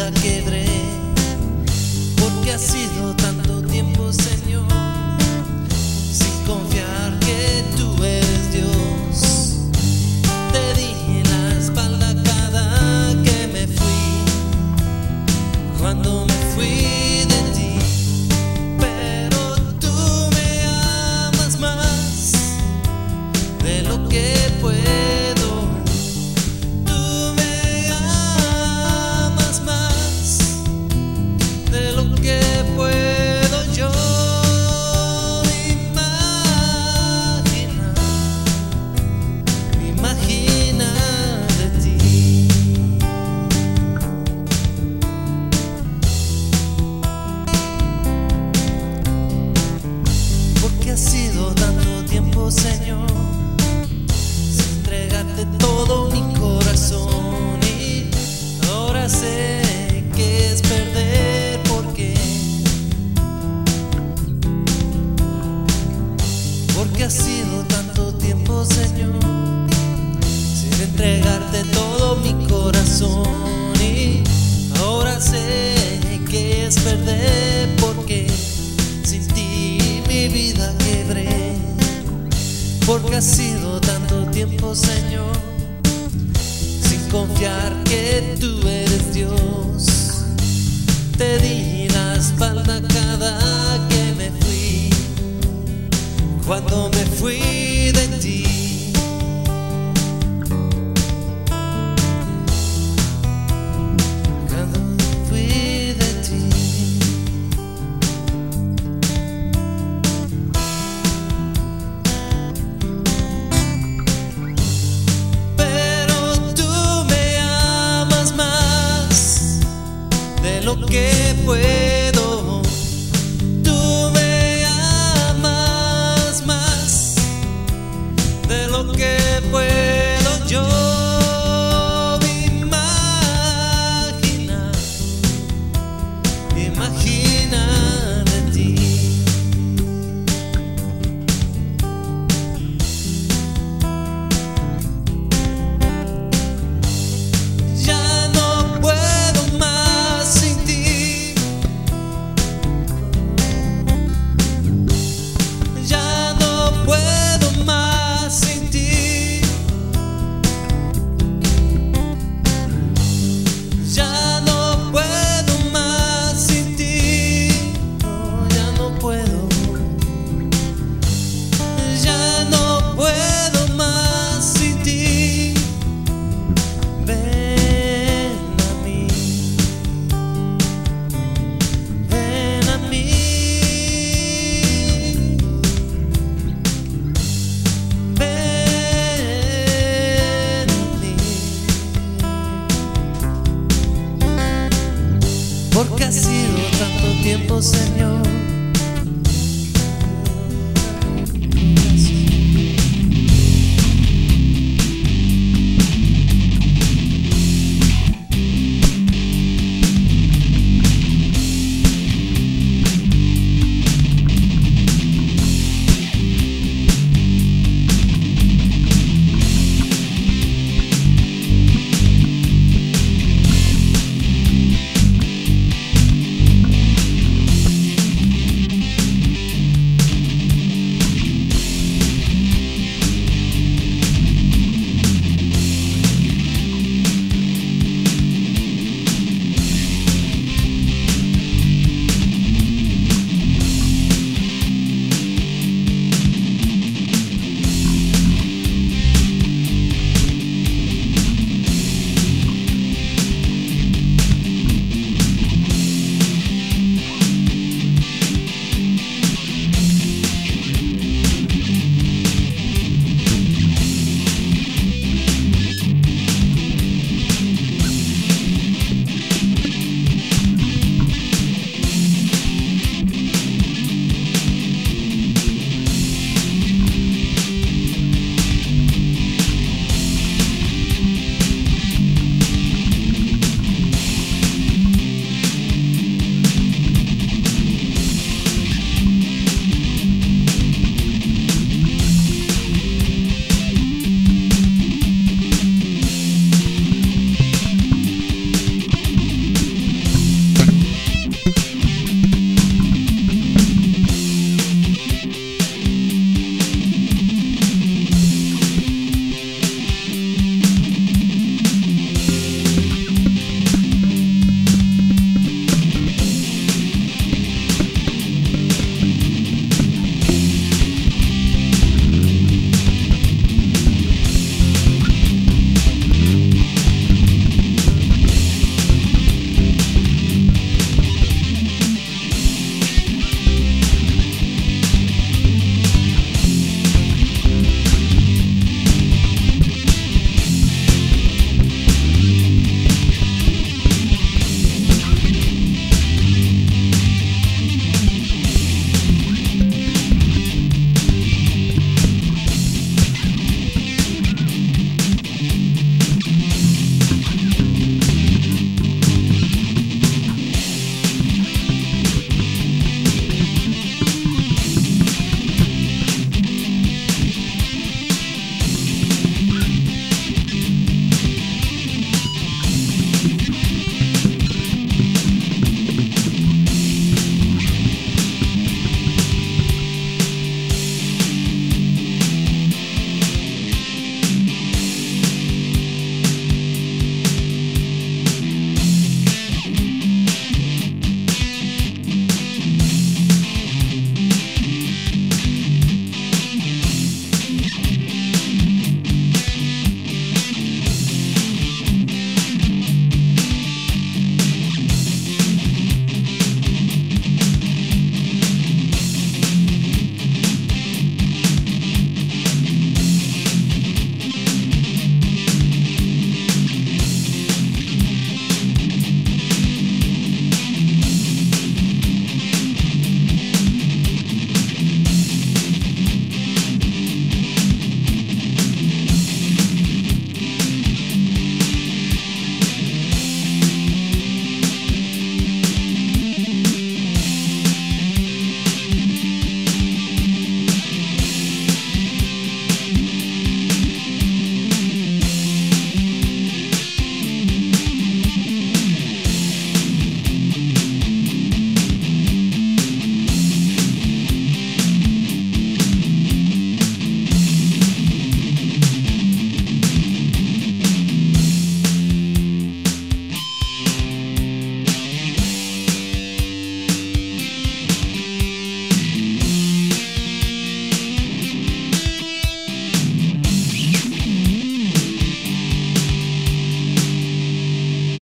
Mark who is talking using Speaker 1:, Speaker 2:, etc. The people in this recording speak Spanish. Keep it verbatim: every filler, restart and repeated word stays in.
Speaker 1: vida quebré, porque ha sido tanto tiempo, Señor, sin confiar que tú eres Dios. Te di la espalda cada que me fui, cuando me fui de ti, pero tú me amas más de lo que puedo. Ha sido tanto tiempo, Señor, sin entregarte todo mi corazón, y ahora sé que es perder, porque porque ha sido tanto tiempo, Señor, sin entregarte todo mi corazón, y ahora sé que es perder, porque sin ti mi vida quebré, porque ha sido tanto tiempo, Señor, sin confiar que tú eres Dios. Te di la espalda cada que me fui, cuando me fui de ti. Lo que puedo, tú me amas más de lo que puedo yo imaginar, imaginar de ti. Ya no puedo más sin ti. Ya no puedo más sin ti. Ya no puedo más sin ti. No, ya no puedo. Ya no puedo más sin ti. Ven a mí. Ven a mí. Ven a mí. Porque ha sido tanto tiempo, Señor.